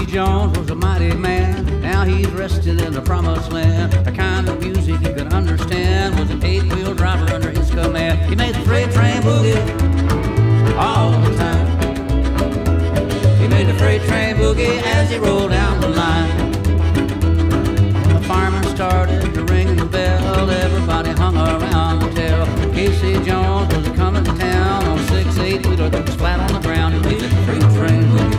Jones was a mighty man. Now he's rested in the promised land. The kind of music he could understand was an eight-wheel driver under his command. He made the freight train boogie all the time. He made the freight train boogie as he rolled down the line. The fireman started to ring the bell. Everybody hung around to tell Casey Jones was coming to town on a 6-8-wheeler that was flat on the ground. He made the freight train boogie